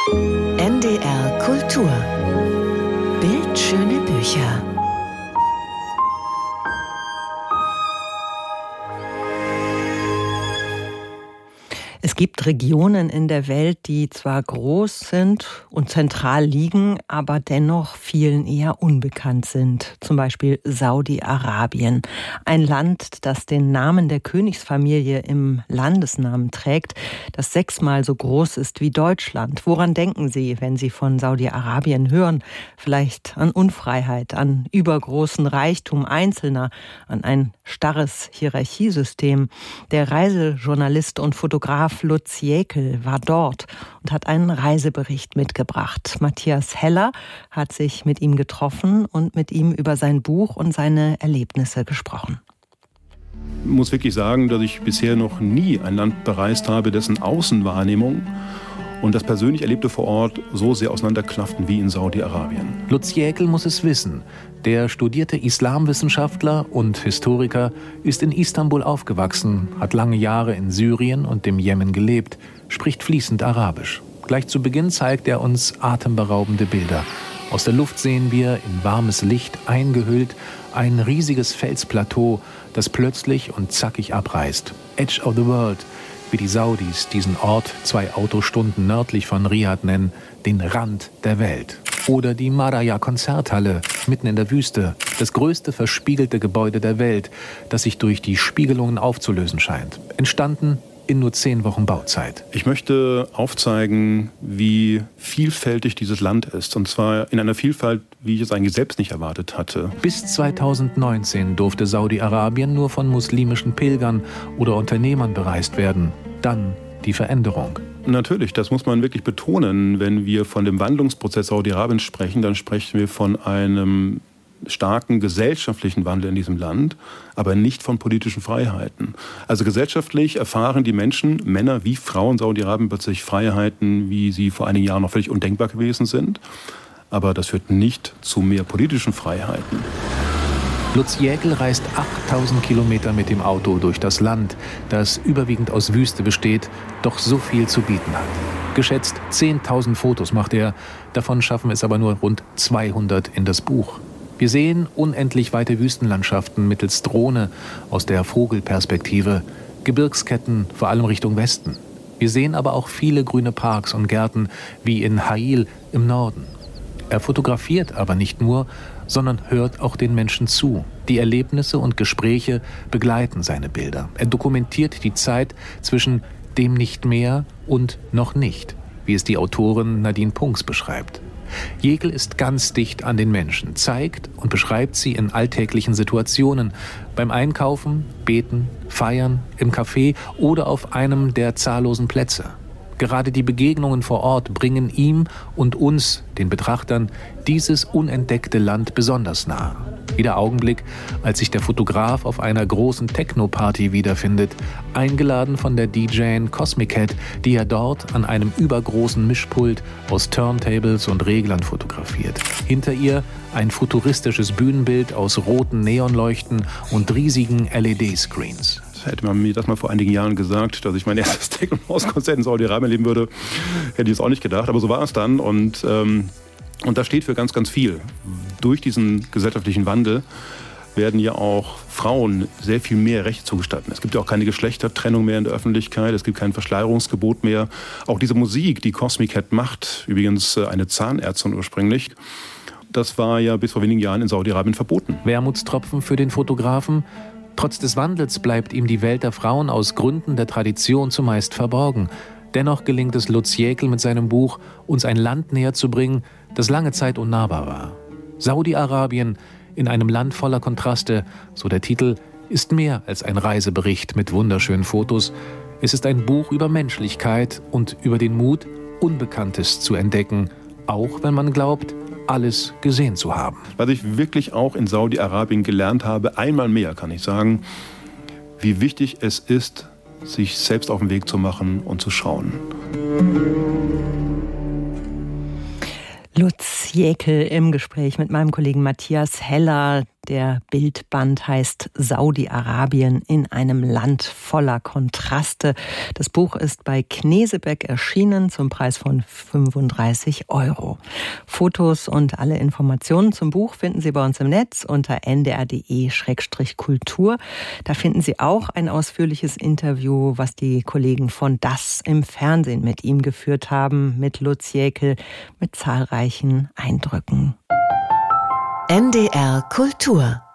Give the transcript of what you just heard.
NDR Kultur. Bildschöne Bücher. Es gibt Regionen in der Welt, die zwar groß sind und zentral liegen, aber dennoch vielen eher unbekannt sind. Zum Beispiel Saudi-Arabien. Ein Land, das den Namen der Königsfamilie im Landesnamen trägt, das 6-mal so groß ist wie Deutschland. Woran denken Sie, wenn Sie von Saudi-Arabien hören? Vielleicht an Unfreiheit, an übergroßen Reichtum Einzelner, an ein starres Hierarchiesystem. Der Reisejournalist und Fotograf Lutz Jäkel war dort und hat einen Reisebericht mitgebracht. Matthias Heller hat sich mit ihm getroffen und mit ihm über sein Buch und seine Erlebnisse gesprochen. Ich muss wirklich sagen, dass ich bisher noch nie ein Land bereist habe, dessen Außenwahrnehmung und das persönlich Erlebte vor Ort so sehr auseinanderklafften wie in Saudi-Arabien. Lutz Jäkel muss es wissen. Der studierte Islamwissenschaftler und Historiker ist in Istanbul aufgewachsen, hat lange Jahre in Syrien und dem Jemen gelebt, spricht fließend Arabisch. Gleich zu Beginn zeigt er uns atemberaubende Bilder. Aus der Luft sehen wir, in warmes Licht eingehüllt, ein riesiges Felsplateau, das plötzlich und zackig abreißt. Edge of the World, wie die Saudis diesen Ort 2 Autostunden nördlich von Riad nennen, den Rand der Welt. Oder die Maraya-Konzerthalle, mitten in der Wüste, das größte verspiegelte Gebäude der Welt, das sich durch die Spiegelungen aufzulösen scheint. Entstanden in nur 10 Wochen Bauzeit. Ich möchte aufzeigen, wie vielfältig dieses Land ist. Und zwar in einer Vielfalt, wie ich es eigentlich selbst nicht erwartet hatte. Bis 2019 durfte Saudi-Arabien nur von muslimischen Pilgern oder Unternehmern bereist werden. Dann die Veränderung. Natürlich, das muss man wirklich betonen. Wenn wir von dem Wandlungsprozess Saudi-Arabiens sprechen, dann sprechen wir von einem starken gesellschaftlichen Wandel in diesem Land, aber nicht von politischen Freiheiten. Also gesellschaftlich erfahren die Menschen, Männer wie Frauen in Saudi-Arabien, plötzlich Freiheiten, wie sie vor einigen Jahren noch völlig undenkbar gewesen sind. Aber das führt nicht zu mehr politischen Freiheiten. Lutz Jäkel reist 8000 Kilometer mit dem Auto durch das Land, das überwiegend aus Wüste besteht, doch so viel zu bieten hat. Geschätzt 10.000 Fotos macht er, davon schaffen es aber nur rund 200 in das Buch. Wir sehen unendlich weite Wüstenlandschaften mittels Drohne aus der Vogelperspektive, Gebirgsketten vor allem Richtung Westen. Wir sehen aber auch viele grüne Parks und Gärten wie in Hail im Norden. Er fotografiert aber nicht nur, sondern hört auch den Menschen zu. Die Erlebnisse und Gespräche begleiten seine Bilder. Er dokumentiert die Zeit zwischen dem nicht mehr und noch nicht, wie es die Autorin Nadine Punks beschreibt. Jäkel ist ganz dicht an den Menschen, zeigt und beschreibt sie in alltäglichen Situationen, beim Einkaufen, Beten, Feiern, im Café oder auf einem der zahllosen Plätze. Gerade die Begegnungen vor Ort bringen ihm und uns, den Betrachtern, dieses unentdeckte Land besonders nahe. Wie der Augenblick, als sich der Fotograf auf einer großen Techno-Party wiederfindet, eingeladen von der DJin Cosmic Cat, die er dort an einem übergroßen Mischpult aus Turntables und Reglern fotografiert. Hinter ihr ein futuristisches Bühnenbild aus roten Neonleuchten und riesigen LED-Screens. Hätte man mir das mal vor einigen Jahren gesagt, dass ich mein erstes Techno-House-Konzert in Saudi-Arabien erleben würde, hätte ich es auch nicht gedacht. Aber so war es dann. Und das steht für ganz, ganz viel. Durch diesen gesellschaftlichen Wandel werden ja auch Frauen sehr viel mehr Rechte zugestanden. Es gibt ja auch keine Geschlechtertrennung mehr in der Öffentlichkeit. Es gibt kein Verschleierungsgebot mehr. Auch diese Musik, die Cosmic Cat macht, übrigens eine Zahnärztin ursprünglich, das war ja bis vor wenigen Jahren in Saudi-Arabien verboten. Wermutstropfen für den Fotografen. Trotz des Wandels bleibt ihm die Welt der Frauen aus Gründen der Tradition zumeist verborgen. Dennoch gelingt es Lutz Jäkel mit seinem Buch, uns ein Land näher zu bringen, das lange Zeit unnahbar war. Saudi-Arabien, in einem Land voller Kontraste, so der Titel, ist mehr als ein Reisebericht mit wunderschönen Fotos. Es ist ein Buch über Menschlichkeit und über den Mut, Unbekanntes zu entdecken, auch wenn man glaubt, alles gesehen zu haben. Was ich wirklich auch in Saudi-Arabien gelernt habe, einmal mehr kann ich sagen, wie wichtig es ist, sich selbst auf den Weg zu machen und zu schauen. Lutz Jäkel im Gespräch mit meinem Kollegen Matthias Heller. Der Bildband heißt Saudi-Arabien in einem Land voller Kontraste. Das Buch ist bei Knesebeck erschienen zum Preis von 35 €. Fotos und alle Informationen zum Buch finden Sie bei uns im Netz unter ndr.de/kultur. Da finden Sie auch ein ausführliches Interview, was die Kollegen von Das im Fernsehen mit ihm geführt haben, mit Lutz Jäkel, mit zahlreichen Eindrücken. NDR Kultur